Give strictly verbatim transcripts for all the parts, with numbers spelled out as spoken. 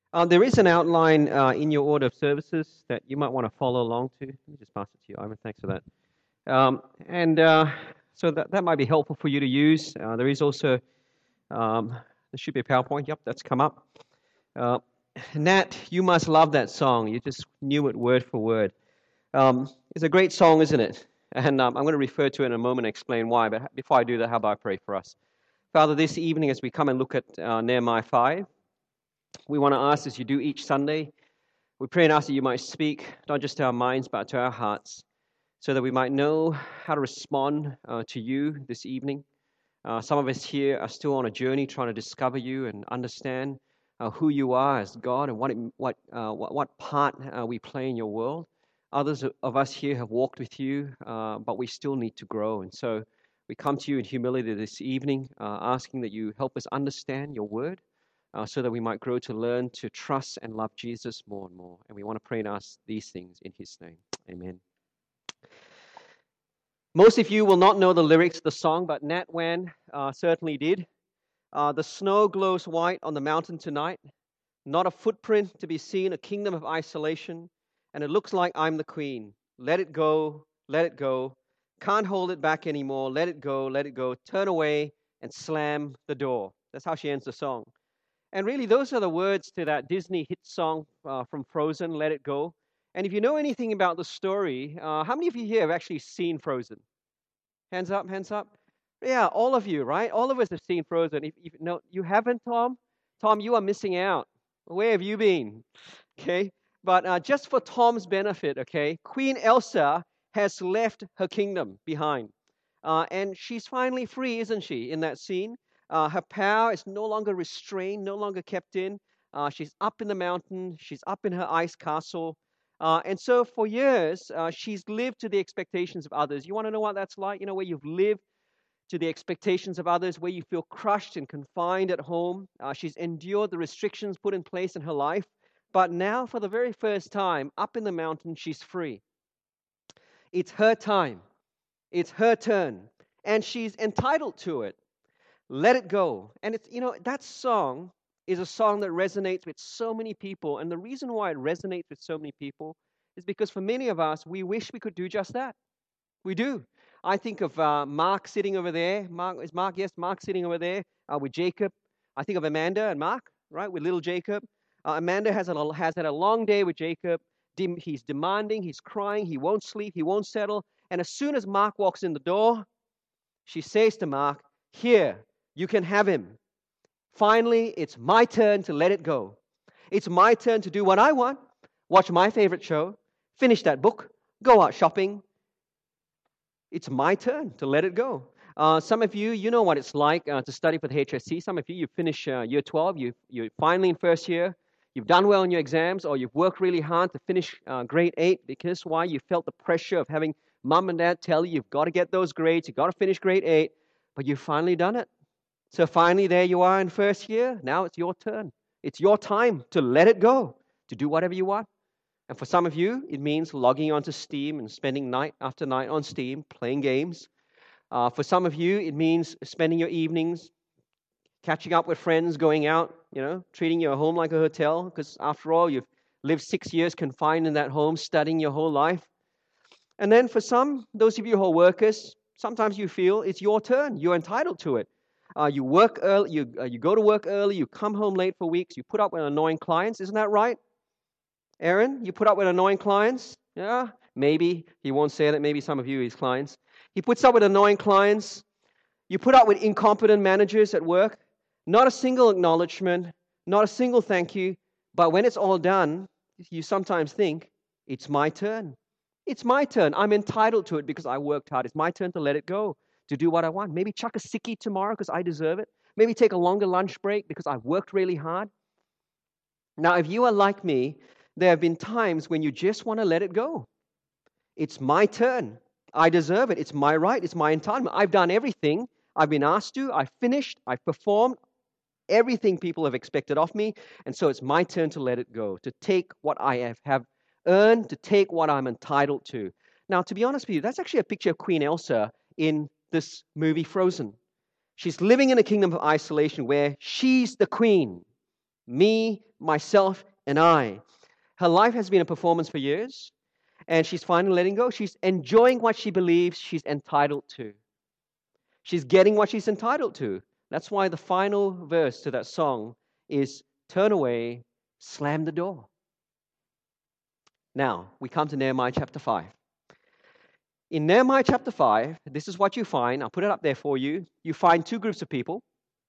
Uh, there is an outline uh, in your order of services that you might want to follow along to. Let me just pass it to you, Ivan. Thanks for that. Um, and uh, so that, that might be helpful for you to use. Uh, there is also, um, there should be a PowerPoint. Yep, that's come up. Uh, Nat, you must love that song. You just knew it word for word. Um, it's a great song, isn't it? And um, I'm going to refer to it in a moment and explain why. But before I do that, how about I pray for us? Father, this evening as we come and look at uh, Nehemiah five, we want to ask, as you do each Sunday, we pray and ask that you might speak not just to our minds but to our hearts, so that we might know how to respond uh, to you this evening. Uh, some of us here are still on a journey trying to discover you and understand uh, who you are as God and what it, what, uh, what what part uh, we play in your world. Others of us here have walked with you, uh, but we still need to grow. And so we come to you in humility this evening, uh, asking that you help us understand your word, uh, so that we might grow to learn to trust and love Jesus more and more. And we want to pray and ask these things in his name. Amen. Most of you will not know the lyrics of the song, but Nat Wan uh, certainly did. Uh, the snow glows white on the mountain tonight, not a footprint to be seen, a kingdom of isolation, and it looks like I'm the queen. Let it go, let it go. Can't hold it back anymore. Let it go, let it go. Turn away and slam the door. That's how she ends the song. And really, those are the words to that Disney hit song uh, from Frozen, Let It Go. And if you know anything about the story, uh, how many of you here have actually seen Frozen? Hands up, hands up. Yeah, all of you, right? All of us have seen Frozen. If, if no, you haven't, Tom? Tom, you are missing out. Where have you been? Okay, but uh, just for Tom's benefit, okay, Queen Elsa has left her kingdom behind. Uh, and she's finally free, isn't she, in that scene? Uh, her power is no longer restrained, no longer kept in. Uh, she's up in the mountain, she's up in her ice castle. Uh, and so for years, uh, she's lived to the expectations of others. You want to know what that's like? You know, where you've lived to the expectations of others, where you feel crushed and confined at home. Uh, she's endured the restrictions put in place in her life. But now, for the very first time, up in the mountain, she's free. It's her time. It's her turn. And she's entitled to it. Let it go. And it's, you know, that song is a song that resonates with so many people. And the reason why it resonates with so many people is because for many of us, we wish we could do just that. We do. I think of uh, Mark sitting over there. Mark, is Mark? Yes, Mark sitting over there uh, with Jacob. I think of Amanda and Mark, right, with little Jacob. Uh, Amanda has, a, has had a long day with Jacob. He's demanding, he's crying, he won't sleep, he won't settle. And as soon as Mark walks in the door, she says to Mark, "Here, you can have him. Finally, it's my turn to let it go. It's my turn to do what I want, watch my favorite show, finish that book, go out shopping. It's my turn to let it go." Uh, some of you, you know what it's like uh, to study for the H S C. Some of you, you finish uh, year twelve, you, you're finally in first year, you've done well in your exams, or you've worked really hard to finish uh, grade eight because why? You felt the pressure of having mom and dad tell you you've got to get those grades, you've got to finish grade eight, but you've finally done it. So finally, there you are in first year. Now it's your turn. It's your time to let it go, to do whatever you want. And for some of you, it means logging onto Steam and spending night after night on Steam, playing games. Uh, for some of you, it means spending your evenings catching up with friends, going out, you know, treating your home like a hotel, because after all, you've lived six years confined in that home, studying your whole life. And then for some, those of you who are workers, sometimes you feel it's your turn. You're entitled to it. Uh, you work early, you, uh, you go to work early, you come home late for weeks, you put up with annoying clients. Isn't that right? Aaron, you put up with annoying clients? Yeah, maybe. He won't say that. Maybe some of you, his clients. He puts up with annoying clients. You put up with incompetent managers at work. Not a single acknowledgement, not a single thank you. But when it's all done, you sometimes think, it's my turn. It's my turn. I'm entitled to it because I worked hard. It's my turn to let it go, to do what I want. Maybe chuck a sickie tomorrow because I deserve it. Maybe take a longer lunch break because I've worked really hard. Now, if you are like me, there have been times when you just want to let it go. It's my turn. I deserve it. It's my right. It's my entitlement. I've done everything I've been asked to. I've finished. I've performed everything people have expected of me. And so it's my turn to let it go, to take what I have, have earned, to take what I'm entitled to. Now, to be honest with you, that's actually a picture of Queen Elsa in this movie Frozen. She's living in a kingdom of isolation where she's the queen. Me, myself, and I. Her life has been a performance for years, and she's finally letting go. She's enjoying what she believes she's entitled to. She's getting what she's entitled to. That's why the final verse to that song is, turn away, slam the door. Now, we come to Nehemiah chapter five. In Nehemiah chapter five, this is what you find. I'll put it up there for you. You find two groups of people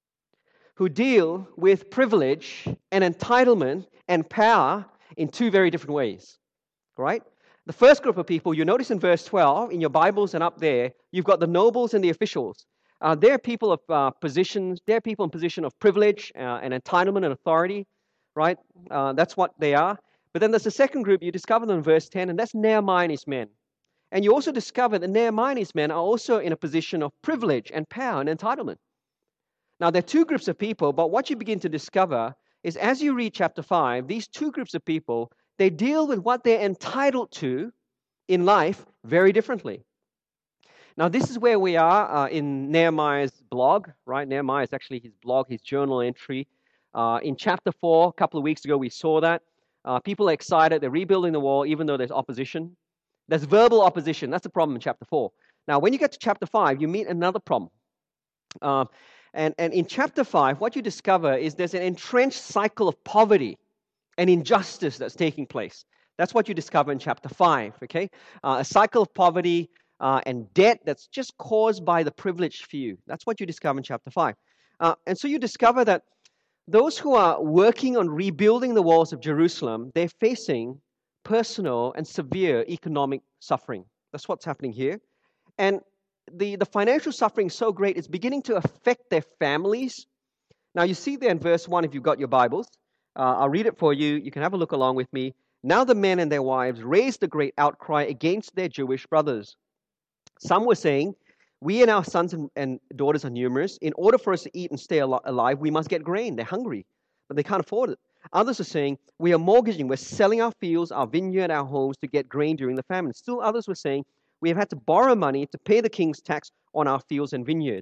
who deal with privilege and entitlement and power in two very different ways. Right? The first group of people, you notice in verse twelve, in your Bibles and up there, you've got the nobles and the officials. Uh, they're people of uh, positions, they're people in position of privilege uh, and entitlement and authority, right? Uh, that's what they are. But then there's a second group, you discover them in verse ten, and that's Nehemiah and his men. And you also discover that Nehemiah and his men are also in a position of privilege and power and entitlement. Now, there are two groups of people, but what you begin to discover is as you read chapter five, these two groups of people, they deal with what they're entitled to in life very differently. Now, this is where we are uh, in Nehemiah's blog, right? Nehemiah is actually his blog, his journal entry. Uh, in chapter four, a couple of weeks ago, we saw that. Uh, people are excited. They're rebuilding the wall, even though there's opposition. There's verbal opposition. That's the problem in chapter four. Now, when you get to chapter five, you meet another problem. Uh, and, and in chapter five, what you discover is there's an entrenched cycle of poverty and injustice that's taking place. That's what you discover in chapter five, okay? Uh, a cycle of poverty uh, and debt that's just caused by the privileged few. That's what you discover in chapter five. Uh, and so you discover that those who are working on rebuilding the walls of Jerusalem, they're facing personal and severe economic suffering. That's what's happening here. And the, the financial suffering is so great, it's beginning to affect their families. Now, you see there in verse one, if you've got your Bibles. Uh, I'll read it for you. You can have a look along with me. Now the men and their wives raised a great outcry against their Jewish brothers. Some were saying, we and our sons and, and daughters are numerous. In order for us to eat and stay al- alive, we must get grain. They're hungry, but they can't afford it. Others are saying, we are mortgaging, we're selling our fields, our vineyard, our homes to get grain during the famine. Still others were saying, we have had to borrow money to pay the king's tax on our fields and vineyard.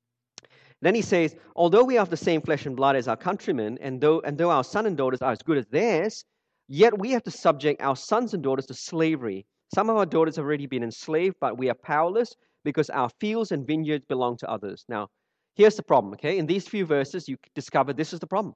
Then he says, although we have the same flesh and blood as our countrymen, and though, and though our sons and daughters are as good as theirs, yet we have to subject our sons and daughters to slavery. Some of our daughters have already been enslaved, but we are powerless because our fields and vineyards belong to others. Now, here's the problem, okay? In these few verses, you discover this is the problem.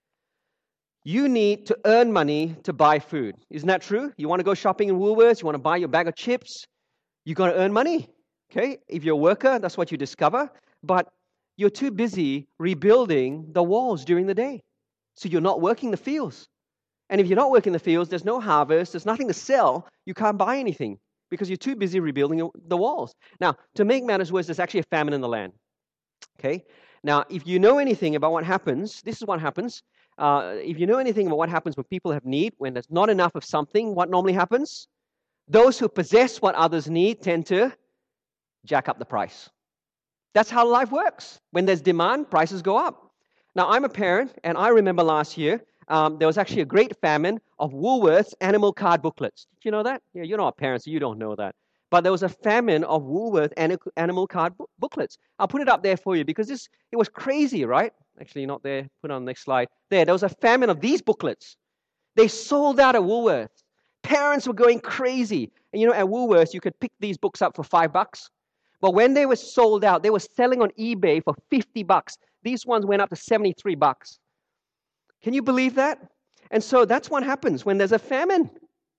You need to earn money to buy food. Isn't that true? You want to go shopping in Woolworths, you want to buy your bag of chips, you got to earn money, okay? If you're a worker, that's what you discover. But you're too busy rebuilding the walls during the day. So you're not working the fields. And if you're not working the fields, there's no harvest, there's nothing to sell, you can't buy anything because you're too busy rebuilding the walls. Now, to make matters worse, there's actually a famine in the land. Okay? Now, if you know anything about what happens, this is what happens. Uh, if you know anything about what happens when people have need, when there's not enough of something, what normally happens? Those who possess what others need tend to jack up the price. That's how life works. When there's demand, prices go up. Now, I'm a parent, and I remember last year, um, there was actually a great famine of Woolworths animal card booklets. Did you know that? Yeah, you're not a parent, so you don't know that. But there was a famine of Woolworth animal card booklets. I'll put it up there for you because this it was crazy, right? Actually, not there. Put it on the next slide. There, there was a famine of these booklets. They sold out at Woolworths. Parents were going crazy. And you know, at Woolworths, you could pick these books up for five bucks. But when they were sold out, they were selling on eBay for fifty bucks. These ones went up to seventy-three bucks. Can you believe that? And so that's what happens when there's a famine.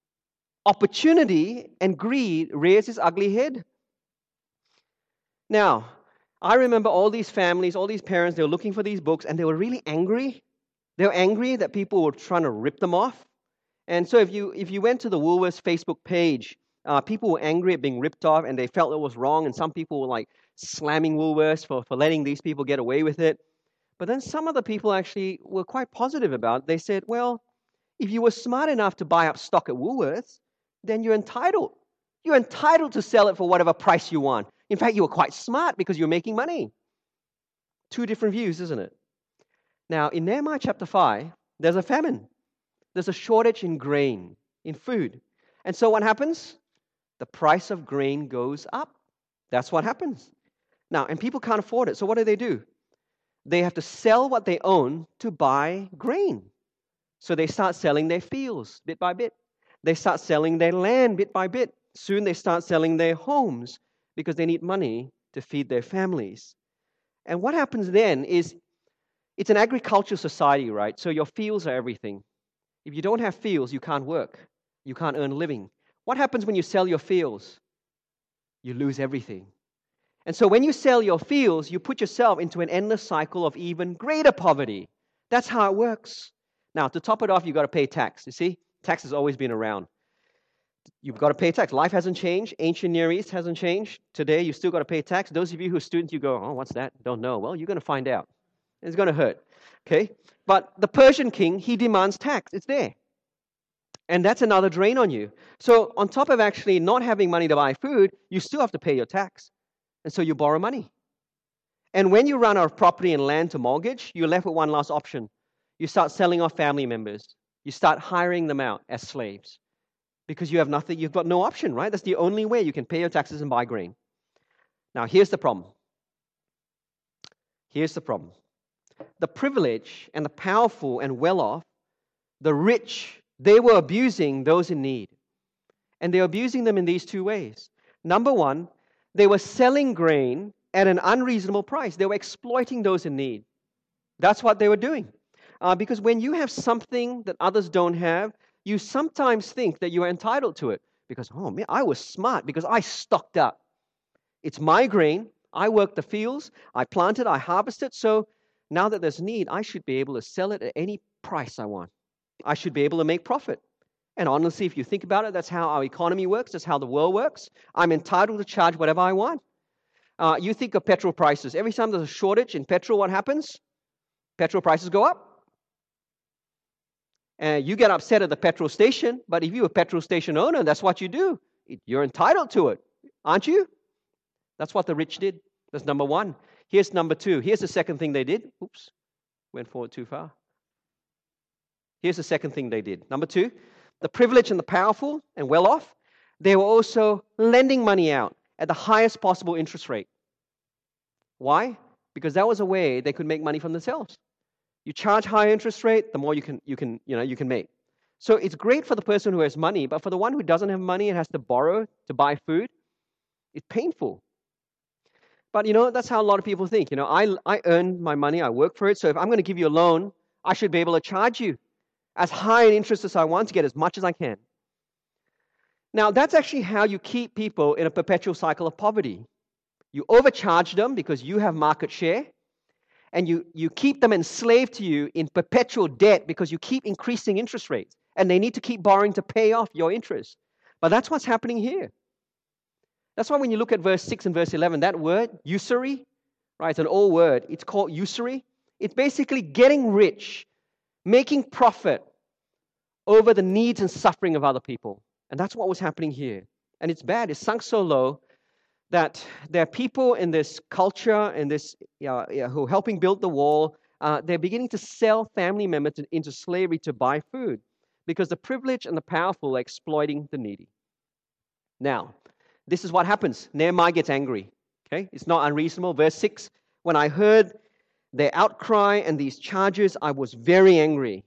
Opportunity and greed rears its ugly head. Now, I remember all these families, all these parents, they were looking for these books and they were really angry. They were angry that people were trying to rip them off. And so if you if you went to the Woolworths Facebook page, uh, people were angry at being ripped off and they felt it was wrong. And some people were like slamming Woolworths for, for letting these people get away with it. But then some of the people actually were quite positive about it. They said, well, if you were smart enough to buy up stock at Woolworths, then you're entitled. You're entitled to sell it for whatever price you want. In fact, you were quite smart because you're making money. Two different views, isn't it? Now, in Nehemiah chapter five, there's a famine. There's a shortage in grain, in food. And so what happens? The price of grain goes up. That's what happens. Now, and people can't afford it. So what do they do? They have to sell what they own to buy grain. So they start selling their fields bit by bit. They start selling their land bit by bit. Soon they start selling their homes because they need money to feed their families. And what happens then is it's an agricultural society, right? So your fields are everything. If you don't have fields, you can't work. You can't earn a living. What happens when you sell your fields? You lose everything. And so when you sell your fields, you put yourself into an endless cycle of even greater poverty. That's how it works. Now, to top it off, you've got to pay tax. You see, tax has always been around. You've got to pay tax. Life hasn't changed. Ancient Near East hasn't changed. Today, you still got to pay tax. Those of you who are students, you go, oh, what's that? Don't know. Well, you're going to find out. It's going to hurt. Okay? But the Persian king, he demands tax. It's there. And that's another drain on you. So on top of actually not having money to buy food, you still have to pay your tax. And so you borrow money. And when you run out of property and land to mortgage, you're left with one last option. You start selling off family members. You start hiring them out as slaves. Because you have nothing, you've got no option, right? That's the only way you can pay your taxes and buy grain. Now, here's the problem. Here's the problem. The privileged and the powerful and well-off, the rich, they were abusing those in need. And they were abusing them in these two ways. Number one, they were selling grain at an unreasonable price. They were exploiting those in need. That's what they were doing. Uh, because when you have something that others don't have, you sometimes think that you are entitled to it. Because, oh man, I was smart because I stocked up. It's my grain. I worked the fields. I planted. I harvested. So now that there's need, I should be able to sell it at any price I want. I should be able to make profit. And honestly, if you think about it, that's how our economy works. That's how the world works. I'm entitled to charge whatever I want. Uh, you think of petrol prices. Every time there's a shortage in petrol, what happens? Petrol prices go up. And you get upset at the petrol station, but if you're a petrol station owner, that's what you do. You're entitled to it, aren't you? That's what the rich did. That's number one. Here's number two. Here's the second thing they did. Oops, went forward too far. Here's the second thing they did. Number two, the privileged and the powerful and well-off, they were also lending money out at the highest possible interest rate. Why? Because that was a way they could make money from themselves. You charge higher interest rate, the more you can, you can, you know, you can make. So it's great for the person who has money, but for the one who doesn't have money and has to borrow to buy food, it's painful. But you know, that's how a lot of people think. You know, I I earn my money, I work for it. So if I'm going to give you a loan, I should be able to charge you as high an interest as I want to get as much as I can. Now, that's actually how you keep people in a perpetual cycle of poverty. You overcharge them because you have market share. And you, you keep them enslaved to you in perpetual debt because you keep increasing interest rates. And they need to keep borrowing to pay off your interest. But that's what's happening here. That's why when you look at verse six and verse eleven, that word, usury, right, it's an old word. It's called usury. It's basically getting rich, making profit over the needs and suffering of other people. And that's what was happening here. And it's bad. It's sunk so low that there are people in this culture and this uh, yeah, who are helping build the wall. Uh, they're beginning to sell family members to, into slavery to buy food because the privileged and the powerful are exploiting the needy. Now, this is what happens. Nehemiah gets angry. Okay, it's not unreasonable. Verse six, when I heard their outcry and these charges, I was very angry.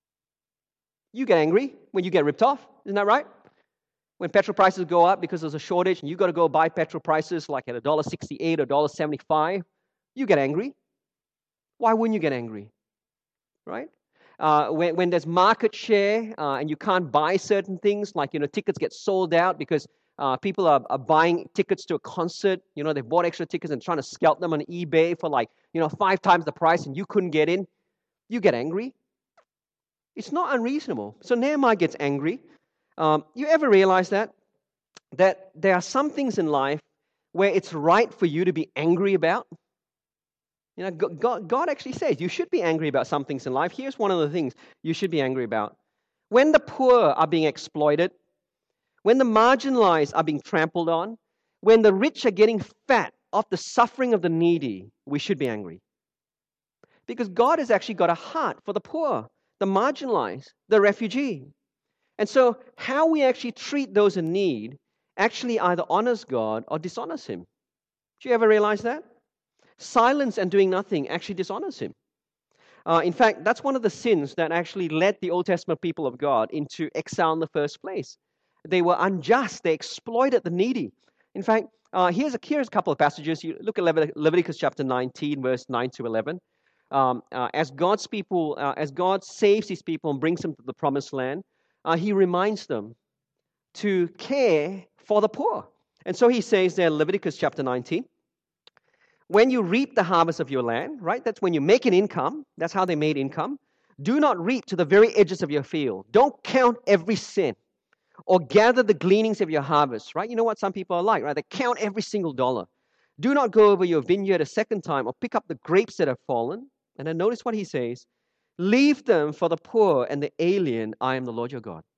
You get angry when you get ripped off, isn't that right? When petrol prices go up because there's a shortage and you've got to go buy petrol prices like at one dollar sixty-eight or one dollar seventy-five, you get angry. Why wouldn't you get angry? Right? Uh, when, when there's market share uh, and you can't buy certain things, like, you know, tickets get sold out because uh, people are, are buying tickets to a concert. You know, they've bought extra tickets and trying to scalp them on eBay for like, you know, five times the price and you couldn't get in. You get angry. It's not unreasonable. So Nehemiah gets angry. Um, you ever realize that? That there are some things in life where it's right for you to be angry about? You know, God, God actually says you should be angry about some things in life. Here's one of the things you should be angry about. When the poor are being exploited, when the marginalized are being trampled on, when the rich are getting fat off the suffering of the needy, we should be angry. Because God has actually got a heart for the poor, the marginalized, the refugee. And so how we actually treat those in need actually either honors God or dishonors Him. Do you ever realize that? Silence and doing nothing actually dishonors Him. Uh, in fact, that's one of the sins that actually led the Old Testament people of God into exile in the first place. They were unjust. They exploited the needy. In fact, uh, here's, a, here's a couple of passages. You look at Levit- Leviticus chapter nineteen, verse nine to eleven. Um, uh, as God's people, uh, as God saves his people and brings them to the promised land, uh, he reminds them to care for the poor. And so he says there, Leviticus chapter nineteen, when you reap the harvest of your land, right? That's when you make an income. That's how they made income. Do not reap to the very edges of your field. Don't count every cent or gather the gleanings of your harvest, right? You know what some people are like, right? They count every single dollar. Do not go over your vineyard a second time or pick up the grapes that have fallen. And then notice what he says. Leave them for the poor and the alien. I am the Lord your God.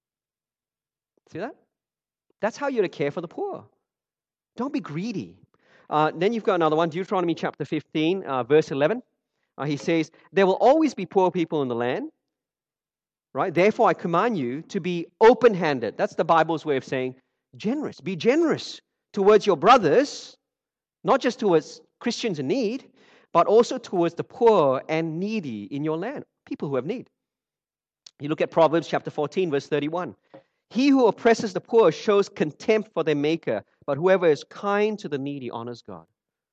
See that? That's how you're to care for the poor. Don't be greedy. Uh, then you've got another one, Deuteronomy chapter fifteen, uh, verse eleven. Uh, he says, there will always be poor people in the land, right? Therefore, I command you to be open-handed. That's the Bible's way of saying generous. Be generous towards your brothers, not just towards Christians in need, but also towards the poor and needy in your land, people who have need. You look at Proverbs chapter fourteen, verse thirty-one. He who oppresses the poor shows contempt for their maker, but whoever is kind to the needy honors God.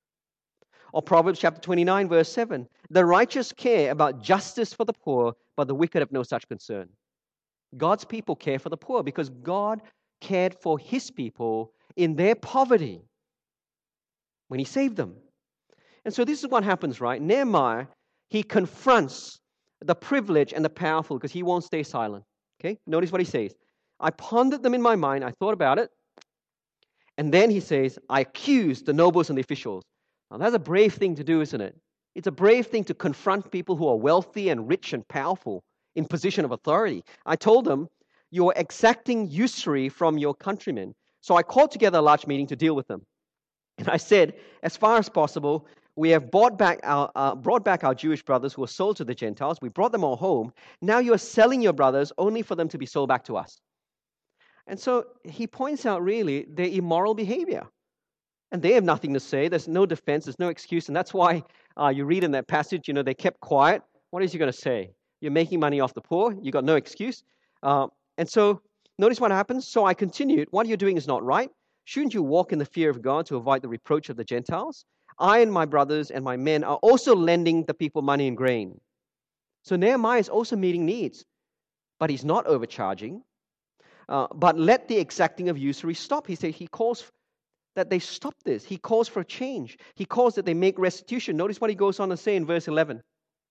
Or Proverbs chapter twenty-nine, verse seven. The righteous care about justice for the poor, but the wicked have no such concern. God's people care for the poor because God cared for his people in their poverty when he saved them. And so this is what happens, right? Nehemiah, he confronts the privileged and the powerful because he won't stay silent. Okay? Notice what he says. I pondered them in my mind. I thought about it. And then he says, I accused the nobles and the officials. Now, that's a brave thing to do, isn't it? It's a brave thing to confront people who are wealthy and rich and powerful in position of authority. I told them, you're exacting usury from your countrymen. So I called together a large meeting to deal with them. And I said, as far as possible, we have bought back our, uh, brought back our Jewish brothers who were sold to the Gentiles. We brought them all home. Now you are selling your brothers only for them to be sold back to us. And so he points out really their immoral behavior. And they have nothing to say. There's no defense. There's no excuse. And that's why uh, you read in that passage, you know, they kept quiet. What is he going to say? You're making money off the poor. You got no excuse. Uh, and so notice what happens. So I continued, what you're doing is not right. Shouldn't you walk in the fear of God to avoid the reproach of the Gentiles? I and my brothers and my men are also lending the people money and grain. So Nehemiah is also meeting needs. But he's not overcharging. Uh, but let the exacting of usury stop. He said he calls that they stop this. He calls for a change. He calls that they make restitution. Notice what he goes on to say in verse eleven.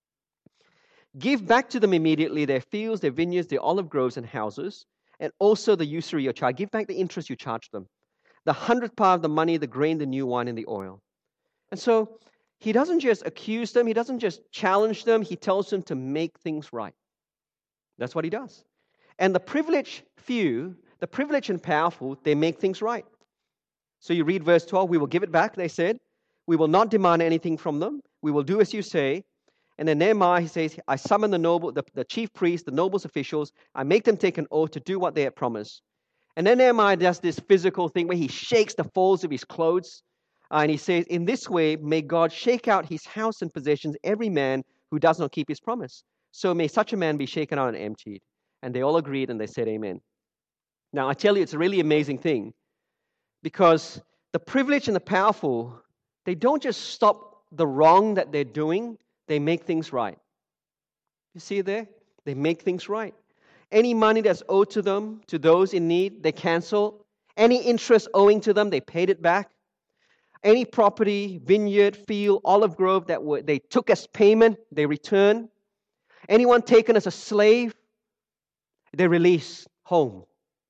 Give back to them immediately their fields, their vineyards, their olive groves and houses, and also the usury you charge. Give back the interest you charge them. The hundredth part of the money, the grain, the new wine, and the oil. And so he doesn't just accuse them. He doesn't just challenge them. He tells them to make things right. That's what he does. And the privileged few, the privileged and powerful, they make things right. So you read verse twelve, we will give it back, they said. We will not demand anything from them. We will do as you say. And then Nehemiah, he says, I summon the noble, the, the chief priests, the nobles officials. I make them take an oath to do what they had promised. And then Nehemiah does this physical thing where he shakes the folds of his clothes. Uh, and he says, in this way, may God shake out his house and possessions, every man who does not keep his promise. So may such a man be shaken out and emptied. And they all agreed and they said amen. Now, I tell you, it's a really amazing thing because the privileged and the powerful, they don't just stop the wrong that they're doing, they make things right. You see there? They make things right. Any money that's owed to them, to those in need, they cancel. Any interest owing to them, they paid it back. Any property, vineyard, field, olive grove that were, they took as payment, they return. Anyone taken as a slave, they release home.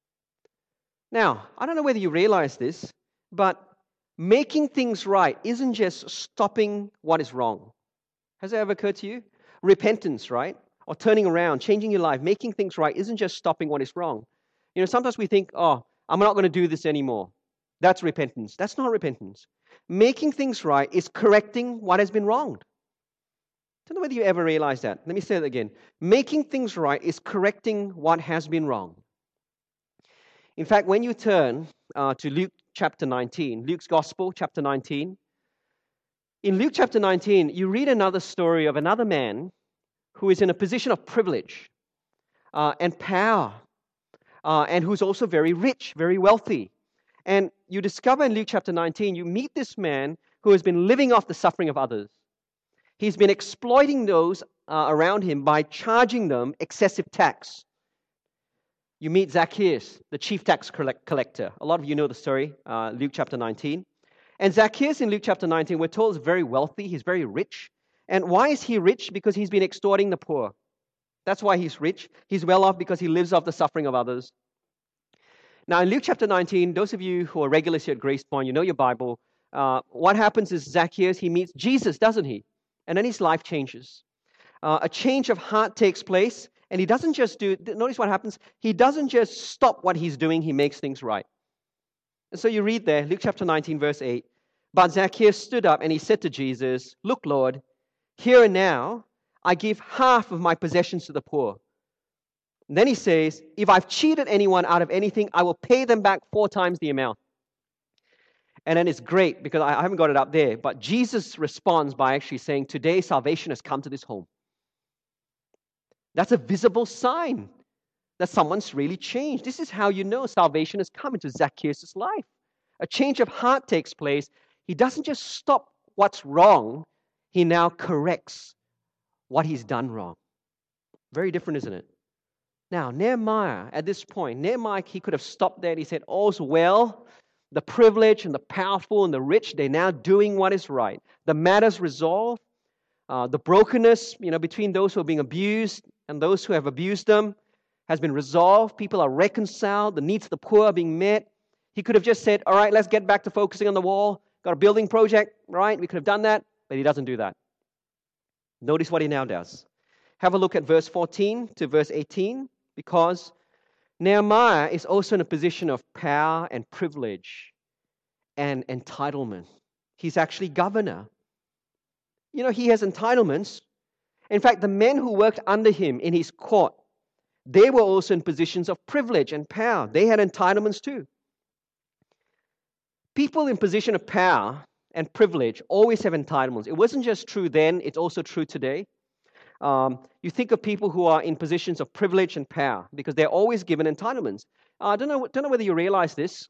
Now, I don't know whether you realize this, but making things right isn't just stopping what is wrong. Has that ever occurred to you? Repentance, right? Or turning around, changing your life, making things right isn't just stopping what is wrong. You know, sometimes we think, oh, I'm not going to do this anymore. That's repentance. That's not repentance. Making things right is correcting what has been wronged. I don't know whether you ever realize that. Let me say that again. Making things right is correcting what has been wrong. In fact, when you turn uh, to Luke chapter nineteen, Luke's Gospel, chapter nineteen, in Luke chapter nineteen, you read another story of another man who is in a position of privilege uh, and power, uh, and who's also very rich, very wealthy. And you discover in Luke chapter nineteen, you meet this man who has been living off the suffering of others. He's been exploiting those uh, around him by charging them excessive tax. You meet Zacchaeus, the chief tax collect- collector. A lot of you know the story, uh, Luke chapter nineteen. And Zacchaeus in Luke chapter nineteen, we're told, is very wealthy. He's very rich. And why is he rich? Because he's been extorting the poor. That's why he's rich. He's well off because he lives off the suffering of others. Now, in Luke chapter nineteen, those of you who are regulars here at Grace Point, you know your Bible. Uh, what happens is Zacchaeus, he meets Jesus, doesn't he? And then his life changes. Uh, a change of heart takes place, and he doesn't just do, notice what happens, he doesn't just stop what he's doing, he makes things right. And so you read there, Luke chapter nineteen, verse eight, but Zacchaeus stood up and he said to Jesus, "Look, Lord, here and now I give half of my possessions to the poor." And then he says, "If I've cheated anyone out of anything, I will pay them back four times the amount." And then it's great because I haven't got it up there, but Jesus responds by actually saying, "Today salvation has come to this home." That's a visible sign that someone's really changed. This is how you know salvation has come into Zacchaeus' life. A change of heart takes place. He doesn't just stop what's wrong, he now corrects what he's done wrong. Very different, isn't it? Now, Nehemiah, at this point, Nehemiah, he could have stopped there and he said, "All's well. The privileged and the powerful and the rich, they're now doing what is right. The matter's resolved. Uh, the brokenness, you know, between those who are being abused and those who have abused them has been resolved. People are reconciled. The needs of the poor are being met." He could have just said, "All right, let's get back to focusing on the wall. Got a building project, right?" We could have done that, but he doesn't do that. Notice what he now does. Have a look at verse fourteen to verse eighteen, because Nehemiah is also in a position of power and privilege and entitlement. He's actually governor. You know, he has entitlements. In fact, the men who worked under him in his court, they were also in positions of privilege and power. They had entitlements too. People in position of power and privilege always have entitlements. It wasn't just true then, it's also true today. Um, you think of people who are in positions of privilege and power because they're always given entitlements. Uh, I don't know, don't know whether you realize this.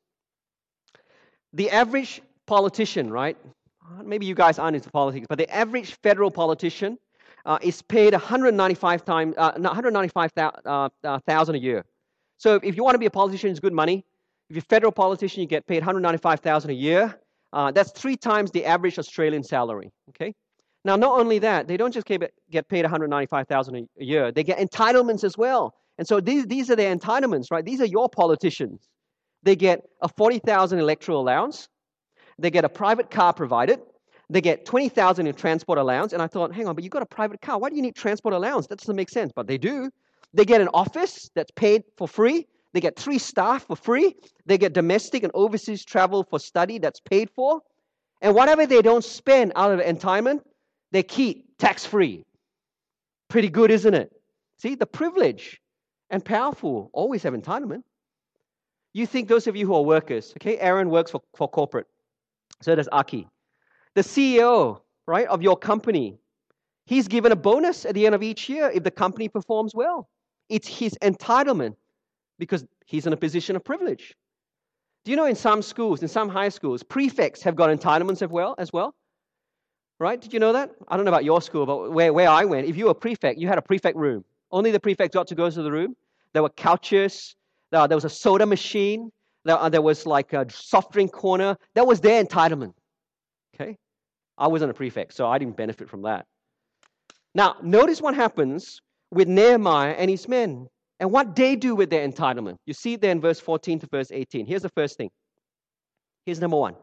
The average politician, right? Maybe you guys aren't into politics, but the average federal politician uh, is paid one hundred ninety-five times, uh, one hundred ninety-five thousand uh, uh, a year. So if you want to be a politician, it's good money. If you're a federal politician, you get paid one hundred ninety-five thousand a year. Uh, that's three times the average Australian salary. Okay. Now, not only that, they don't just get paid one hundred ninety-five thousand a year. They get entitlements as well. And so these these are their entitlements, right? These are your politicians. They get a forty thousand electoral allowance. They get a private car provided. They get twenty thousand in transport allowance. And I thought, hang on, but you've got a private car. Why do you need transport allowance? That doesn't make sense. But they do. They get an office that's paid for free. They get three staff for free. They get domestic and overseas travel for study that's paid for. And whatever they don't spend out of entitlement, they keep tax-free. Pretty good, isn't it? See, the privilege and powerful always have entitlement. You think those of you who are workers, okay, Aaron works for, for corporate. So does Aki. The C E O, right, of your company, he's given a bonus at the end of each year if the company performs well. It's his entitlement because he's in a position of privilege. Do you know in some schools, in some high schools, prefects have got entitlements as well, as well? Right? Did you know that? I don't know about your school, but where, where I went, if you were a prefect, you had a prefect room. Only the prefect got to go to the room. There were couches. There, there was a soda machine. There, uh, there was like a soft drink corner. That was their entitlement. Okay? I wasn't a prefect, so I didn't benefit from that. Now, notice what happens with Nehemiah and his men and what they do with their entitlement. You see there in verse fourteen to verse eighteen. Here's the first thing. Here's number one.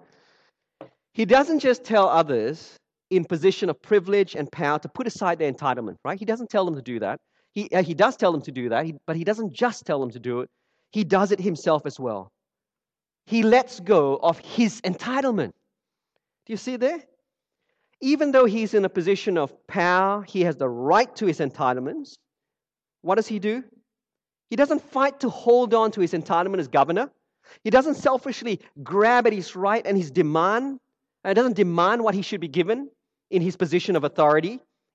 He doesn't just tell others in position of privilege and power to put aside their entitlement, right? He doesn't tell them to do that. He, uh, he does tell them to do that, he, but he doesn't just tell them to do it. He does it himself as well. He lets go of his entitlement. Do you see there? Even though he's in a position of power, he has the right to his entitlements. What does he do? He doesn't fight to hold on to his entitlement as governor. He doesn't selfishly grab at his right and his demand. And doesn't demand what he should be given in his position of authority.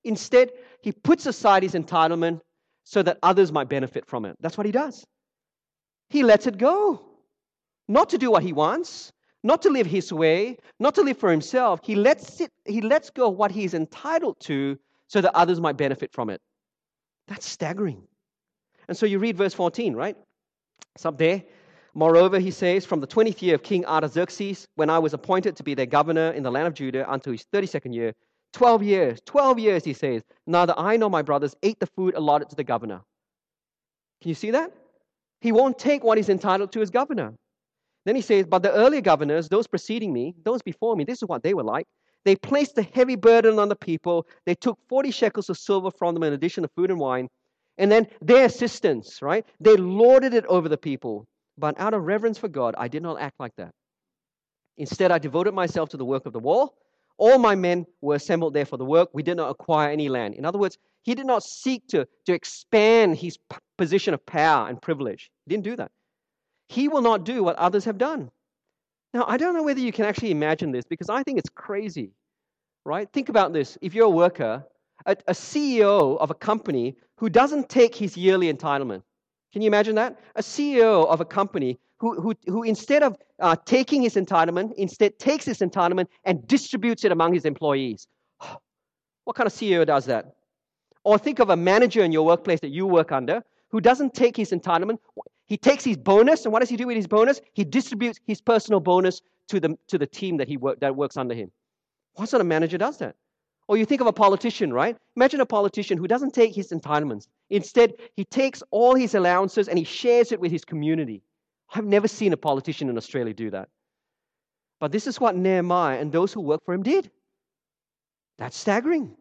Instead, he puts aside his entitlement so that others might benefit from it. That's what he does. He lets it go. Not to do what he wants, not to live his way, not to live for himself. He lets it, he lets go of what he's entitled to so that others might benefit from it. That's staggering. And so you read verse fourteen, right? It's up there. Moreover, he says, from the twentieth year of King Artaxerxes, when I was appointed to be their governor in the land of Judah until his thirty-second year, twelve years, twelve years, he says, neither I nor my brothers ate the food allotted to the governor. Can you see that? He won't take what he's entitled to as governor. Then he says, but the earlier governors, those preceding me, those before me, this is what they were like. They placed a heavy burden on the people. They took forty shekels of silver from them in addition to food and wine. And then their assistants, right? They lorded it over the people. But out of reverence for God, I did not act like that. Instead, I devoted myself to the work of the wall. All my men were assembled there for the work. We did not acquire any land. In other words, he did not seek to, to expand his p- position of power and privilege. He didn't do that. He will not do what others have done. Now, I don't know whether you can actually imagine this because I think it's crazy, right? Think about this. If you're a worker, a, a C E O of a company who doesn't take his yearly entitlement. Can you imagine that? A C E O of a company who, who, who instead of uh, taking his entitlement, instead takes his entitlement and distributes it among his employees. What kind of C E O does that? Or think of a manager in your workplace that you work under who doesn't take his entitlement. He takes his bonus, and what does he do with his bonus? He distributes his personal bonus to the, to the team that he work, that works under him. What sort of manager does that? Or you think of a politician, right? Imagine a politician who doesn't take his entitlements. Instead, he takes all his allowances and he shares it with his community. I've never seen a politician in Australia do that. But this is what Nehemiah and those who work for him did. That's staggering.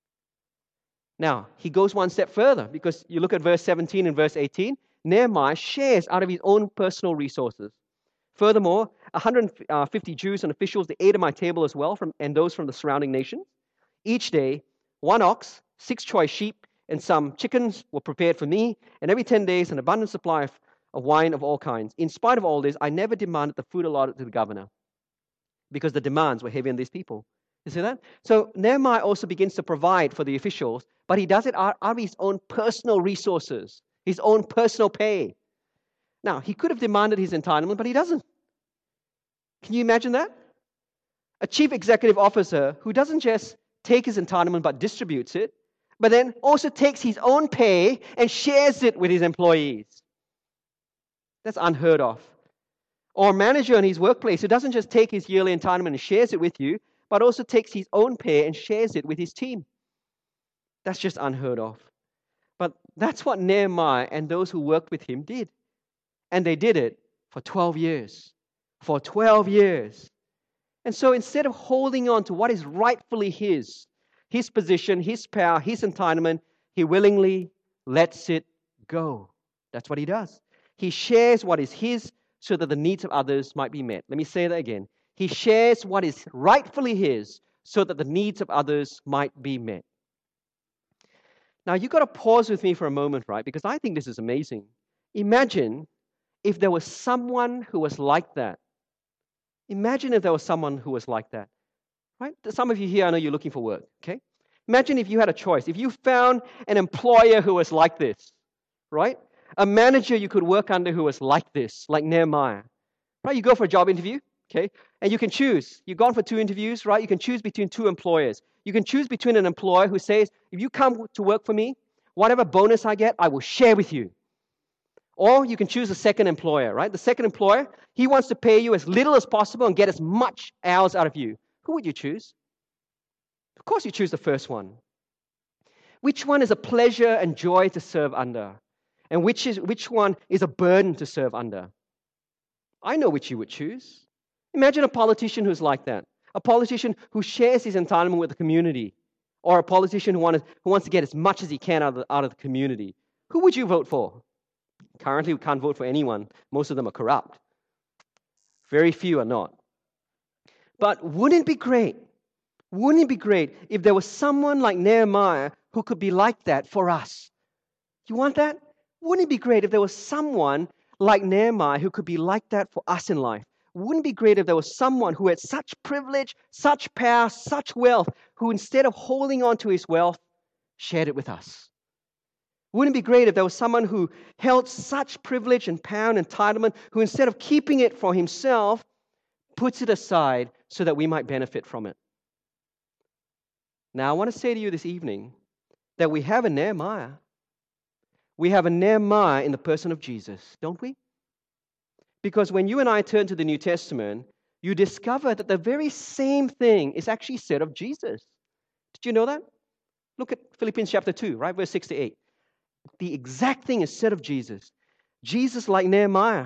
Now, he goes one step further because you look at verse seventeen and verse eighteen. Nehemiah shares out of his own personal resources. Furthermore, one hundred fifty Jews and officials, they ate at my table as well, from, and those from the surrounding nations. Each day, one ox, six choice sheep, and some chickens were prepared for me, and every ten days an abundant supply of, of wine of all kinds. In spite of all this, I never demanded the food allotted to the governor because the demands were heavy on these people. You see that? So Nehemiah also begins to provide for the officials, but he does it out, out of his own personal resources, his own personal pay. Now, he could have demanded his entitlement, but he doesn't. Can you imagine that? A chief executive officer who doesn't just take his entitlement but distributes it, but then also takes his own pay and shares it with his employees. That's unheard of. Or a manager in his workplace who doesn't just take his yearly entitlement and shares it with you, but also takes his own pay and shares it with his team. That's just unheard of. But that's what Nehemiah and those who worked with him did. And they did it for twelve years. For twelve years. And so instead of holding on to what is rightfully his, his position, his power, his entitlement, he willingly lets it go. That's what he does. He shares what is his so that the needs of others might be met. Let me say that again. He shares what is rightfully his so that the needs of others might be met. Now, you've got to pause with me for a moment, right? Because I think this is amazing. Imagine if there was someone who was like that. Imagine if there was someone who was like that, right? Some of you here, I know you're looking for work, okay? Imagine if you had a choice. If you found an employer who was like this, right? A manager you could work under who was like this, like Nehemiah, right? You go for a job interview, okay? And you can choose. You've gone for two interviews, right? You can choose between two employers. You can choose between an employer who says, if you come to work for me, whatever bonus I get, I will share with you. Or you can choose a second employer, right? The second employer, he wants to pay you as little as possible and get as much hours out of you. Who would you choose? Of course you choose the first one. Which one is a pleasure and joy to serve under? And which is which one is a burden to serve under? I know which you would choose. Imagine a politician who's like that. A politician who shares his entitlement with the community. Or a politician who, want to, who wants to get as much as he can out of, the, out of the community. Who would you vote for? Currently, we can't vote for anyone. Most of them are corrupt. Very few are not. But wouldn't it be great? Wouldn't it be great if there was someone like Nehemiah who could be like that for us? You want that? Wouldn't it be great if there was someone like Nehemiah who could be like that for us in life? Wouldn't it be great if there was someone who had such privilege, such power, such wealth, who instead of holding on to his wealth, shared it with us? Wouldn't it be great if there was someone who held such privilege and power and entitlement, who instead of keeping it for himself, puts it aside so that we might benefit from it? Now, I want to say to you this evening that we have a Nehemiah. We have a Nehemiah in the person of Jesus, don't we? Because when you and I turn to the New Testament, you discover that the very same thing is actually said of Jesus. Did you know that? Look at Philippians chapter two, right, verse six to eight. The exact thing is said of Jesus. Jesus, like Nehemiah,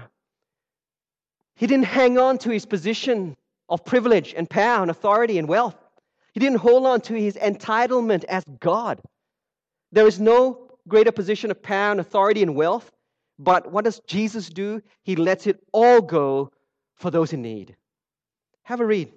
he didn't hang on to his position of privilege and power and authority and wealth. He didn't hold on to his entitlement as God. There is no greater position of power and authority and wealth, but what does Jesus do? He lets it all go for those in need. Have a read.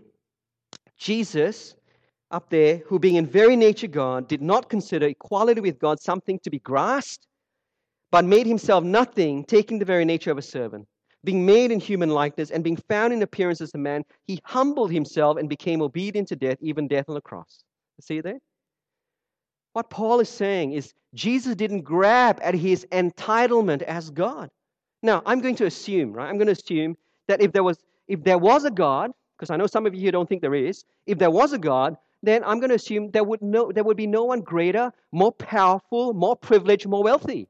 Jesus, up there, who being in very nature God, did not consider equality with God something to be grasped, but made himself nothing, taking the very nature of a servant. Being made in human likeness and being found in appearance as a man, he humbled himself and became obedient to death, even death on the cross. See it there? What Paul is saying is Jesus didn't grab at his entitlement as God. Now, I'm going to assume, right? I'm going to assume that if there was if there was a God, because I know some of you here don't think there is, if there was a God, then I'm going to assume there would no there would be no one greater, more powerful, more privileged, more wealthy.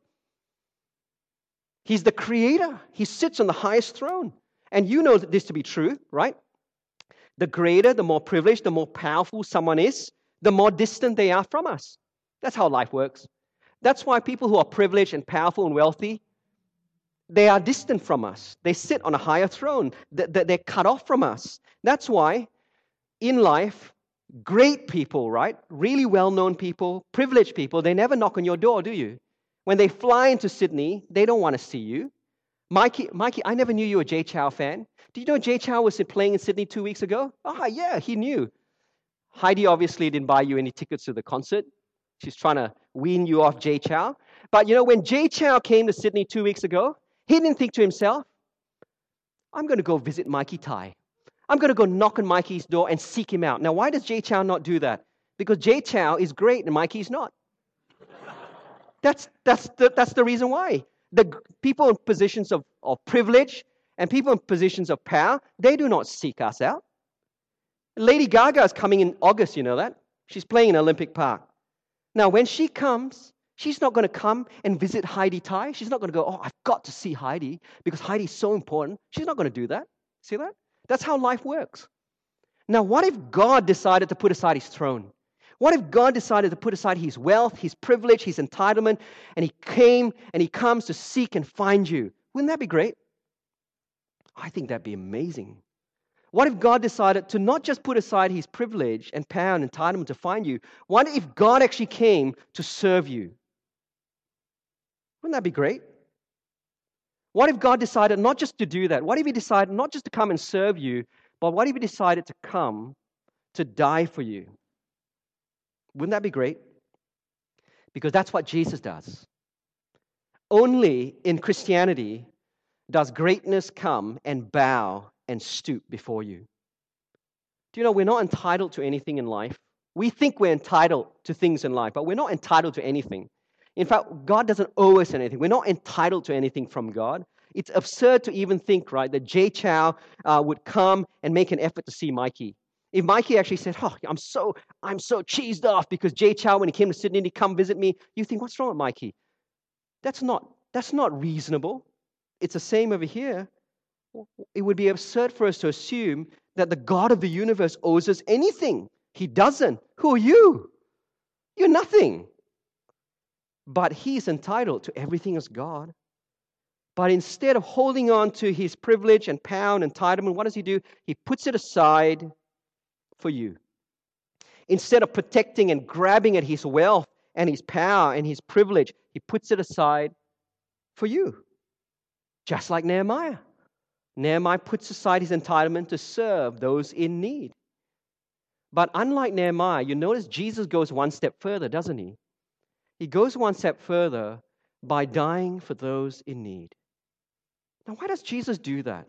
He's the creator. He sits on the highest throne. And you know this to be true, right? The greater, the more privileged, the more powerful someone is, the more distant they are from us. That's how life works. That's why people who are privileged and powerful and wealthy, they are distant from us. They sit on a higher throne. They're cut off from us. That's why in life, great people, right? Really well-known people, privileged people, they never knock on your door, do you? When they fly into Sydney, they don't want to see you. Mikey, Mikey, I never knew you were a Jay Chow fan. Did you know Jay Chow was playing in Sydney two weeks ago? Ah, yeah, he knew. Heidi obviously didn't buy you any tickets to the concert. She's trying to wean you off Jay Chow. But you know, when Jay Chow came to Sydney two weeks ago, he didn't think to himself, I'm going to go visit Mikey Tai. I'm going to go knock on Mikey's door and seek him out. Now, why does Jay Chow not do that? Because Jay Chow is great and Mikey's not. That's, that's, the, that's the reason why. The people in positions of, of privilege and people in positions of power, they do not seek us out. Lady Gaga is coming in August, you know that? She's playing in Olympic Park. Now, when she comes, she's not going to come and visit Heidi Tai. She's not going to go, oh, I've got to see Heidi because Heidi's so important. She's not going to do that. See that? That's how life works. Now, what if God decided to put aside his throne? What if God decided to put aside his wealth, his privilege, his entitlement, and he came and he comes to seek and find you? Wouldn't that be great? I think that'd be amazing. What if God decided to not just put aside his privilege and power and entitlement to find you? What if God actually came to serve you? Wouldn't that be great? What if God decided not just to do that? What if he decided not just to come and serve you, but what if he decided to come to die for you? Wouldn't that be great? Because that's what Jesus does. Only in Christianity does greatness come and bow and stoop before you. Do you know we're not entitled to anything in life? We think we're entitled to things in life, but we're not entitled to anything. In fact, God doesn't owe us anything. We're not entitled to anything from God. It's absurd to even think, right, that Jay Chow uh, would come and make an effort to see Mikey. If Mikey actually said, oh, I'm so I'm so cheesed off because Jay Chow, when he came to Sydney, to come visit me, you think, what's wrong with Mikey? That's not, that's not reasonable. It's the same over here. It would be absurd for us to assume that the God of the universe owes us anything. He doesn't. Who are you? You're nothing. But he's entitled to everything as God. But instead of holding on to his privilege and power and entitlement, what does he do? He puts it aside for you. Instead of protecting and grabbing at his wealth and his power and his privilege, he puts it aside for you. Just like Nehemiah. Nehemiah puts aside his entitlement to serve those in need. But unlike Nehemiah, you notice Jesus goes one step further, doesn't he? He goes one step further by dying for those in need. Now, why does Jesus do that?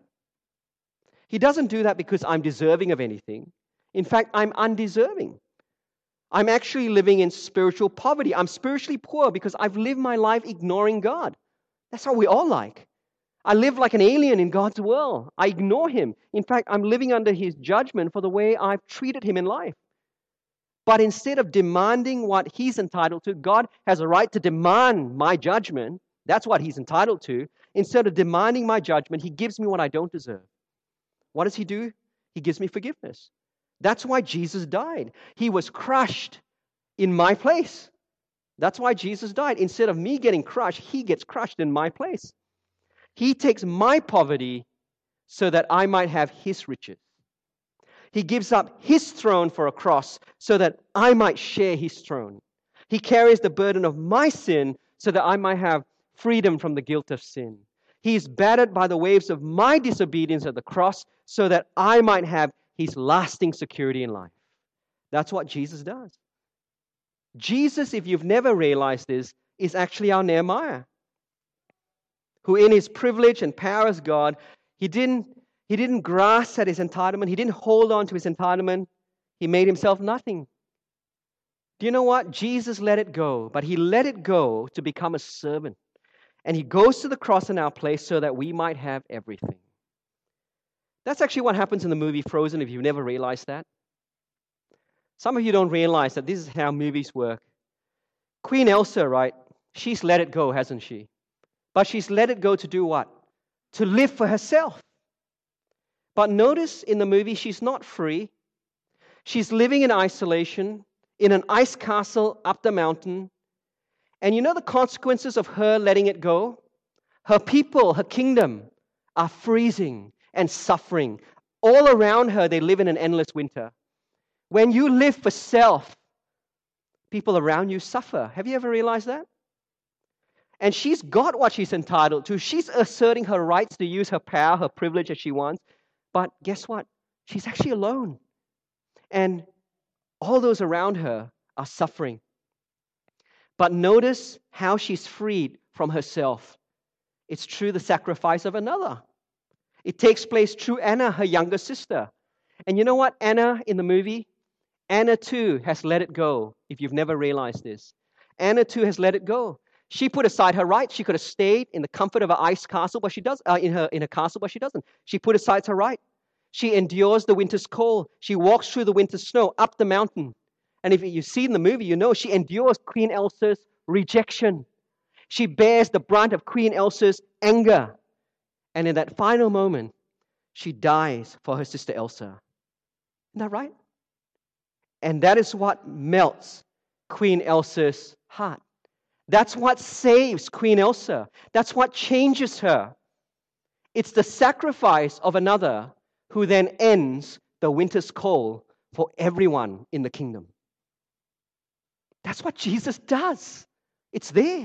He doesn't do that because I'm deserving of anything. In fact, I'm undeserving. I'm actually living in spiritual poverty. I'm spiritually poor because I've lived my life ignoring God. That's how we all like. I live like an alien in God's world. I ignore Him. In fact, I'm living under His judgment for the way I've treated Him in life. But instead of demanding what He's entitled to, God has a right to demand my judgment. That's what He's entitled to. Instead of demanding my judgment, He gives me what I don't deserve. What does He do? He gives me forgiveness. That's why Jesus died. He was crushed in my place. That's why Jesus died. Instead of me getting crushed, He gets crushed in my place. He takes my poverty so that I might have His riches. He gives up His throne for a cross so that I might share His throne. He carries the burden of my sin so that I might have freedom from the guilt of sin. He is battered by the waves of my disobedience at the cross so that I might have His lasting security in life. That's what Jesus does. Jesus, if you've never realized this, is actually our Nehemiah, who in His privilege and power as God, He didn't, he didn't grasp at His entitlement. He didn't hold on to His entitlement. He made Himself nothing. Do you know what? Jesus let it go, but He let it go to become a servant. And He goes to the cross in our place so that we might have everything. That's actually what happens in the movie Frozen, if you've never realized that. Some of you don't realize that this is how movies work. Queen Elsa, right? She's let it go, hasn't she? But she's let it go to do what? To live for herself. But notice in the movie, she's not free. She's living in isolation, in an ice castle up the mountain. And you know the consequences of her letting it go? Her people, her kingdom, are freezing and suffering. All around her, they live in an endless winter. When you live for self, people around you suffer. Have you ever realized that? And she's got what she's entitled to. She's asserting her rights to use her power, her privilege as she wants. But guess what? She's actually alone. And all those around her are suffering. But notice how she's freed from herself. It's through the sacrifice of another. It takes place through Anna, her younger sister. And you know what? Anna in the movie, Anna too has let it go, if you've never realized this. Anna too has let it go. She put aside her rights. She could have stayed in the comfort of her ice castle, but she does uh, in her in a castle, but she doesn't. She put aside her right. She endures the winter's cold. She walks through the winter's snow up the mountain. And if you see in the movie, you know she endures Queen Elsa's rejection. She bears the brunt of Queen Elsa's anger. And in that final moment, she dies for her sister Elsa. Isn't that right? And that is what melts Queen Elsa's heart. That's what saves Queen Elsa. That's what changes her. It's the sacrifice of another who then ends the winter's cold for everyone in the kingdom. That's what Jesus does. It's there.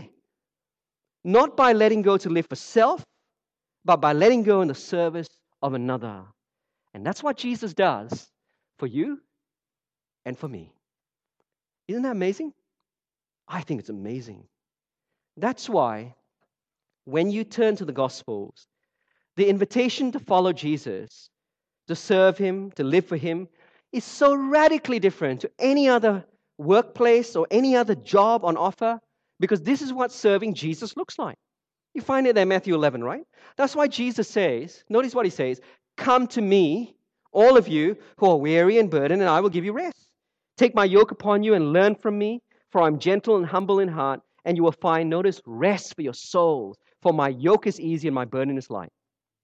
Not by letting go to live for self, but by letting go in the service of another. And that's what Jesus does for you and for me. Isn't that amazing? I think it's amazing. That's why when you turn to the Gospels, the invitation to follow Jesus, to serve Him, to live for Him, is so radically different to any other workplace or any other job on offer, because this is what serving Jesus looks like. You find it there in Matthew eleven, right? That's why Jesus says, notice what He says, "Come to me, all of you who are weary and burdened, and I will give you rest. Take my yoke upon you and learn from me, for I'm gentle and humble in heart, and you will find, notice, rest for your souls. For my yoke is easy and my burden is light."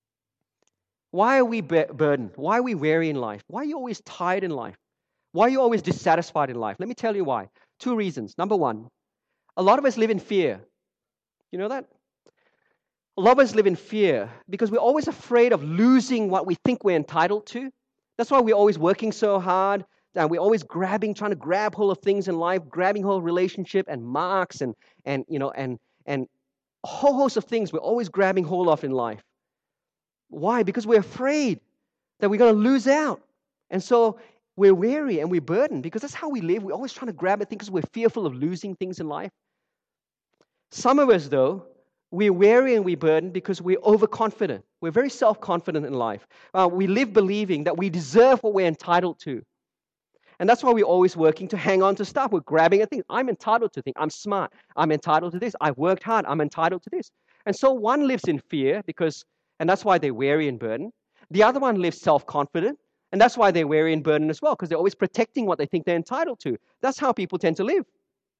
Why are we burdened? Why are we weary in life? Why are you always tired in life? Why are you always dissatisfied in life? Let me tell you why. Two reasons. Number one, a lot of us live in fear. You know that? A lot of us live in fear because we're always afraid of losing what we think we're entitled to. That's why we're always working so hard. And we're always grabbing, trying to grab hold of things in life, grabbing hold of relationship and marks and, and you know, and, and a whole host of things we're always grabbing hold of in life. Why? Because we're afraid that we're going to lose out. And so we're weary and we're burdened because that's how we live. We're always trying to grab at things because we're fearful of losing things in life. Some of us, though, we're weary and we're burdened because we're overconfident. We're very self-confident in life. Uh, we live believing that we deserve what we're entitled to. And that's why we're always working to hang on to stuff. We're grabbing at things. I'm entitled to things. I'm smart. I'm entitled to this. I've worked hard. I'm entitled to this. And so one lives in fear because, and that's why they're weary and burdened. The other one lives self-confident, and that's why they're weary and burdened as well, because they're always protecting what they think they're entitled to. That's how people tend to live.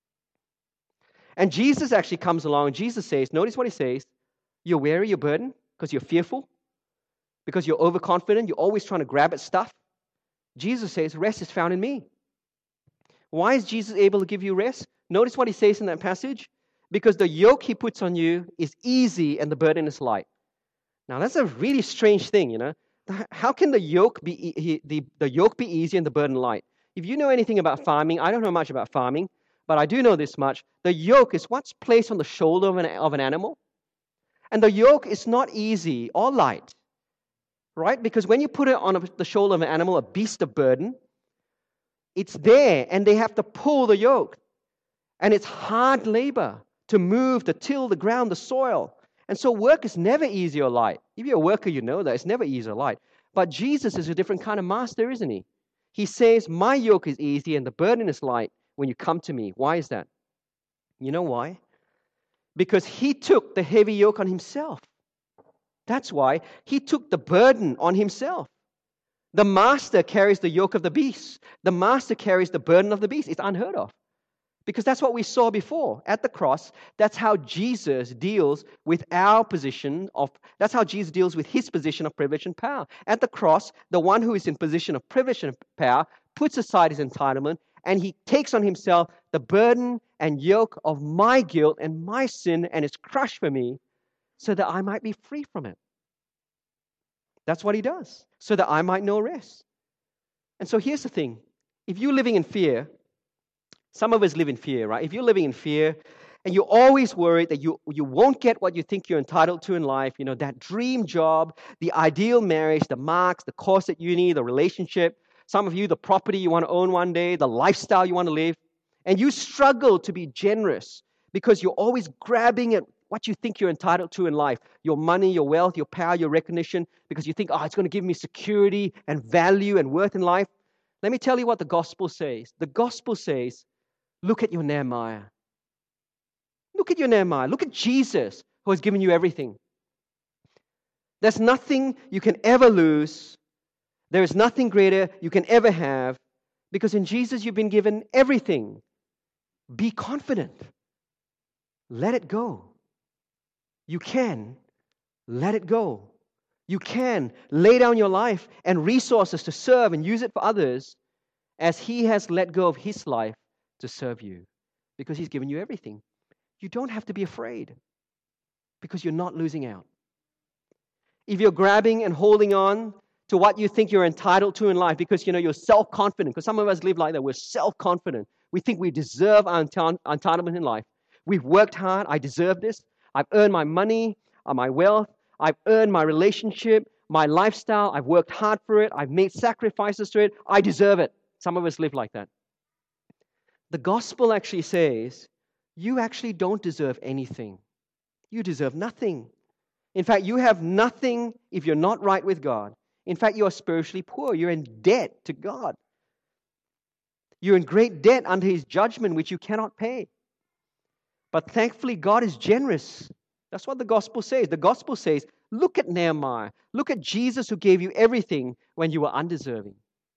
And Jesus actually comes along, and Jesus says, notice what he says, you're weary, you're burdened, because you're fearful, because you're overconfident, you're always trying to grab at stuff. Jesus says, rest is found in me. Why is Jesus able to give you rest? Notice what he says in that passage. Because the yoke he puts on you is easy and the burden is light. Now that's a really strange thing, you know. How can the yoke be e- the, the yoke be easy and the burden light? If you know anything about farming, I don't know much about farming, but I do know this much. The yoke is what's placed on the shoulder of an, of an animal. And the yoke is not easy or light. Right? Because when you put it on a, the shoulder of an animal, a beast of burden, it's there and they have to pull the yoke. And it's hard labor to move, to till the ground, the soil. And so work is never easy or light. If you're a worker, you know that. It's never easy or light. But Jesus is a different kind of master, isn't he? He says, my yoke is easy and the burden is light when you come to me. Why is that? You know why? Because he took the heavy yoke on himself. That's why he took the burden on himself. The master carries the yoke of the beast. The master carries the burden of the beast. It's unheard of. Because that's what we saw before at the cross. That's how Jesus deals with our position of, that's how Jesus deals with his position of privilege and power. At the cross, the one who is in position of privilege and power puts aside his entitlement and he takes on himself the burden and yoke of my guilt and my sin, and it's crushed for me so that I might be free from it. That's what he does, so that I might know rest. And so here's the thing. If you're living in fear, some of us live in fear, right? If you're living in fear and you're always worried that you, you won't get what you think you're entitled to in life, you know, that dream job, the ideal marriage, the marks, the course at uni, the relationship, some of you, the property you want to own one day, the lifestyle you want to live, and you struggle to be generous because you're always grabbing at what you think you're entitled to in life, your money, your wealth, your power, your recognition, because you think, oh, it's going to give me security and value and worth in life. Let me tell you what the gospel says. The gospel says, look at your Nehemiah. Look at your Nehemiah. Look at Jesus, who has given you everything. There's nothing you can ever lose. There is nothing greater you can ever have, because in Jesus you've been given everything. Be confident. Let it go. You can let it go. You can lay down your life and resources to serve and use it for others as he has let go of his life to serve you, because he's given you everything. You don't have to be afraid because you're not losing out. If you're grabbing and holding on to what you think you're entitled to in life because, you know, you're self-confident, because some of us live like that. We're self-confident. We think we deserve our entitlement in life. We've worked hard. I deserve this. I've earned my money, uh, my wealth. I've earned my relationship, my lifestyle. I've worked hard for it. I've made sacrifices to it. I deserve it. Some of us live like that. The gospel actually says, you actually don't deserve anything. You deserve nothing. In fact, you have nothing if you're not right with God. In fact, you are spiritually poor. You're in debt to God. You're in great debt under his judgment, which you cannot pay. But thankfully, God is generous. That's what the gospel says. The gospel says, look at Nehemiah. Look at Jesus, who gave you everything when you were undeserving.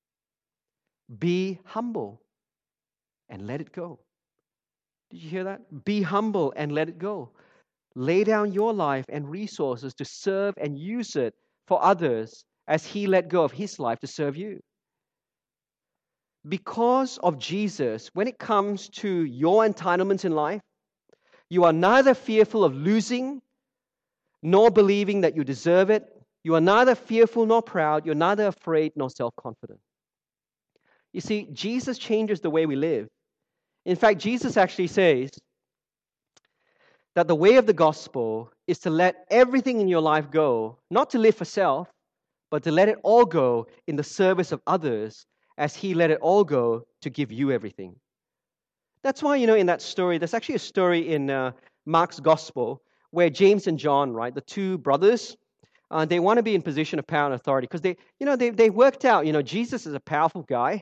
Be humble and let it go. Did you hear that? Be humble and let it go. Lay down your life and resources to serve and use it for others as he let go of his life to serve you. Because of Jesus, when it comes to your entitlements in life, you are neither fearful of losing nor believing that you deserve it. You are neither fearful nor proud. You're neither afraid nor self-confident. You see, Jesus changes the way we live. In fact, Jesus actually says that the way of the gospel is to let everything in your life go, not to live for self, but to let it all go in the service of others as he let it all go to give you everything. That's why, you know, in that story, there's actually a story in uh, Mark's gospel where James and John, right, the two brothers, uh, they want to be in position of power and authority because they, you know, they, they worked out, you know, Jesus is a powerful guy.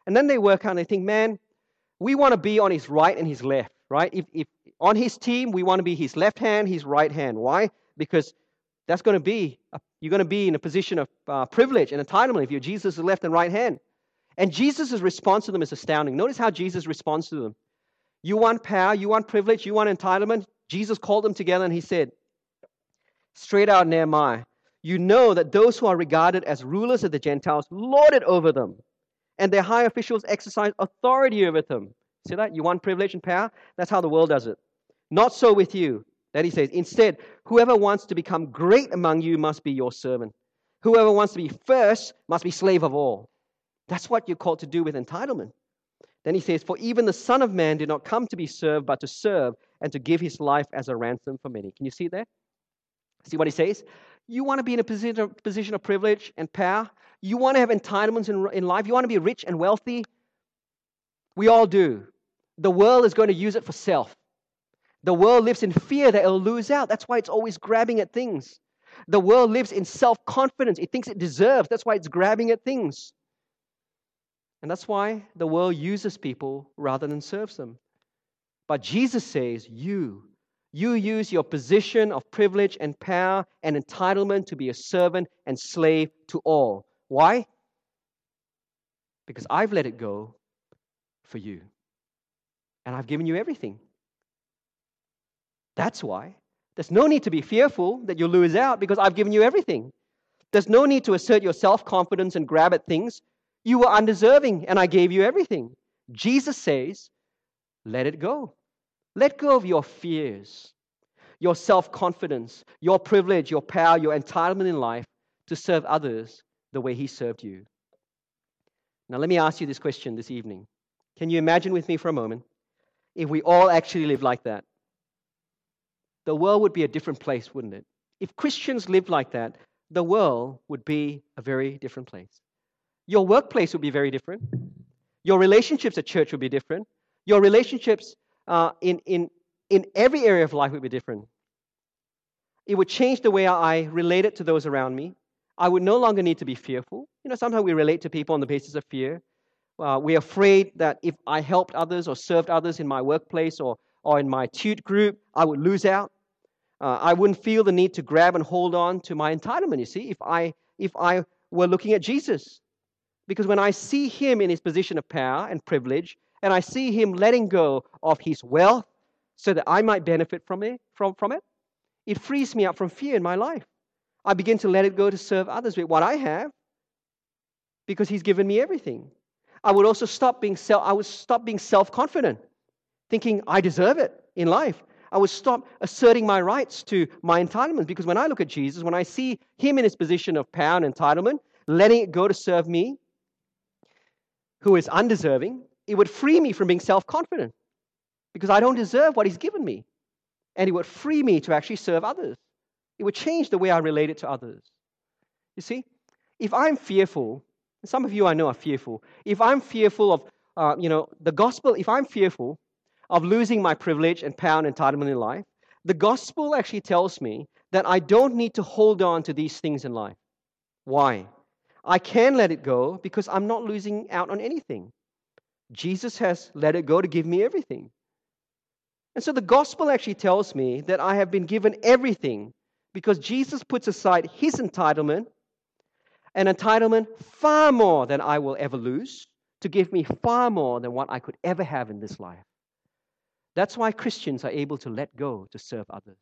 And then they work out and they think, man, we want to be on his right and his left, right? If, if on his team, we want to be his left hand, his right hand. Why? Because that's going to be, a, you're going to be in a position of uh, privilege and entitlement if you're Jesus' left and right hand. And Jesus' response to them is astounding. Notice how Jesus responds to them. You want power, you want privilege, you want entitlement. Jesus called them together and he said, straight out Nehemiah, you know that those who are regarded as rulers of the Gentiles lord it over them, and their high officials exercise authority over them. See that? You want privilege and power? That's how the world does it. Not so with you. Then he says, instead, whoever wants to become great among you must be your servant. Whoever wants to be first must be slave of all. That's what you're called to do with entitlement. Then he says, for even the Son of Man did not come to be served, but to serve and to give his life as a ransom for many. Can you see that? See what he says? You want to be in a position of, position of privilege and power? You want to have entitlements in, in life? You want to be rich and wealthy? We all do. The world is going to use it for self. The world lives in fear that it'll lose out. That's why it's always grabbing at things. The world lives in self-confidence. It thinks it deserves. That's why it's grabbing at things. And that's why the world uses people rather than serves them. But Jesus says, you, you use your position of privilege and power and entitlement to be a servant and slave to all. Why? Because I've let it go for you. And I've given you everything. That's why. There's no need to be fearful that you'll lose out because I've given you everything. There's no need to assert your self-confidence and grab at things. You were undeserving and I gave you everything. Jesus says, let it go. Let go of your fears, your self-confidence, your privilege, your power, your entitlement in life to serve others the way He served you. Now let me ask you this question this evening. Can you imagine with me for a moment if we all actually lived like that? The world would be a different place, wouldn't it? If Christians lived like that, the world would be a very different place. Your workplace would be very different. Your relationships at church would be different. Your relationships uh, in, in, in every area of life would be different. It would change the way I related to those around me. I would no longer need to be fearful. You know, sometimes we relate to people on the basis of fear. Uh, we're afraid that if I helped others or served others in my workplace or, or in my tutor group, I would lose out. Uh, I wouldn't feel the need to grab and hold on to my entitlement, you see, if I if I were looking at Jesus. Because when I see Him in His position of power and privilege, and I see Him letting go of His wealth so that I might benefit from it, from, from it, it frees me up from fear in my life. I begin to let it go to serve others with what I have because He's given me everything. I would also stop being self, I would stop being self-confident, thinking I deserve it in life. I would stop asserting my rights to my entitlement because when I look at Jesus, when I see Him in His position of power and entitlement, letting it go to serve me, who is undeserving, it would free me from being self-confident because I don't deserve what He's given me. And it would free me to actually serve others. It would change the way I related to others. You see, if I'm fearful, some of you I know are fearful, if I'm fearful of, uh, you know, the gospel, if I'm fearful of losing my privilege and power and entitlement in life, the gospel actually tells me that I don't need to hold on to these things in life. Why? I can let it go because I'm not losing out on anything. Jesus has let it go to give me everything. And so the gospel actually tells me that I have been given everything because Jesus puts aside His entitlement, an entitlement far more than I will ever lose, to give me far more than what I could ever have in this life. That's why Christians are able to let go to serve others.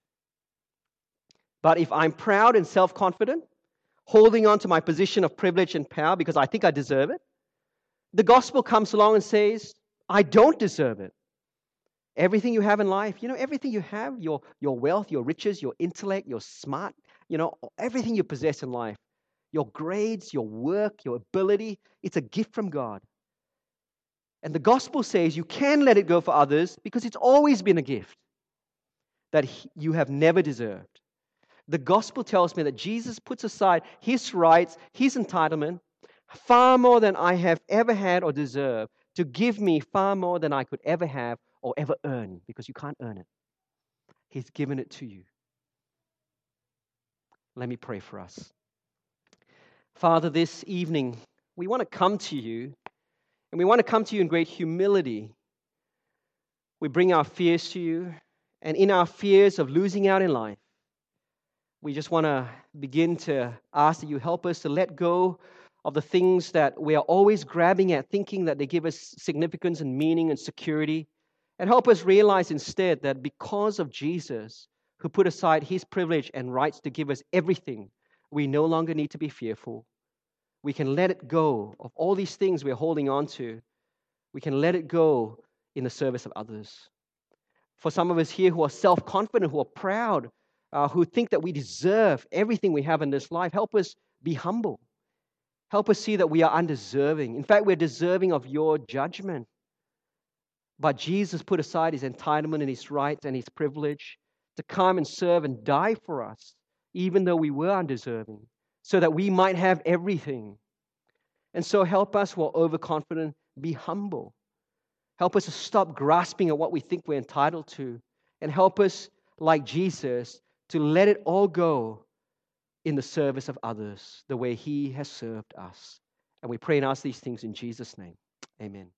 But if I'm proud and self-confident, holding on to my position of privilege and power because I think I deserve it, the gospel comes along and says, I don't deserve it. Everything you have in life, you know, everything you have, your, your wealth, your riches, your intellect, your smart, you know, everything you possess in life, your grades, your work, your ability, it's a gift from God. And the gospel says you can let it go for others because it's always been a gift that you have never deserved. The gospel tells me that Jesus puts aside His rights, His entitlement, far more than I have ever had or deserved, to give me far more than I could ever have or ever earn, because you can't earn it. He's given it to you. Let me pray for us. Father, this evening, we want to come to you And we want to come to you in great humility. We bring our fears to you, and in our fears of losing out in life, we just want to begin to ask that you help us to let go of the things that we are always grabbing at, thinking that they give us significance and meaning and security, and help us realize instead that because of Jesus, who put aside his privilege and rights to give us everything, we no longer need to be fearful. We can let it go of all these things we're holding on to. We can let it go in the service of others. For some of us here who are self-confident, who are proud, uh, who think that we deserve everything we have in this life, help us be humble. Help us see that we are undeserving. In fact, we're deserving of your judgment. But Jesus put aside his entitlement and his rights and his privilege to come and serve and die for us, even though we were undeserving, so that we might have everything. And so help us who are overconfident be humble. Help us to stop grasping at what we think we're entitled to, and help us, like Jesus, to let it all go in the service of others, the way he has served us. And we pray and ask these things in Jesus' name. Amen.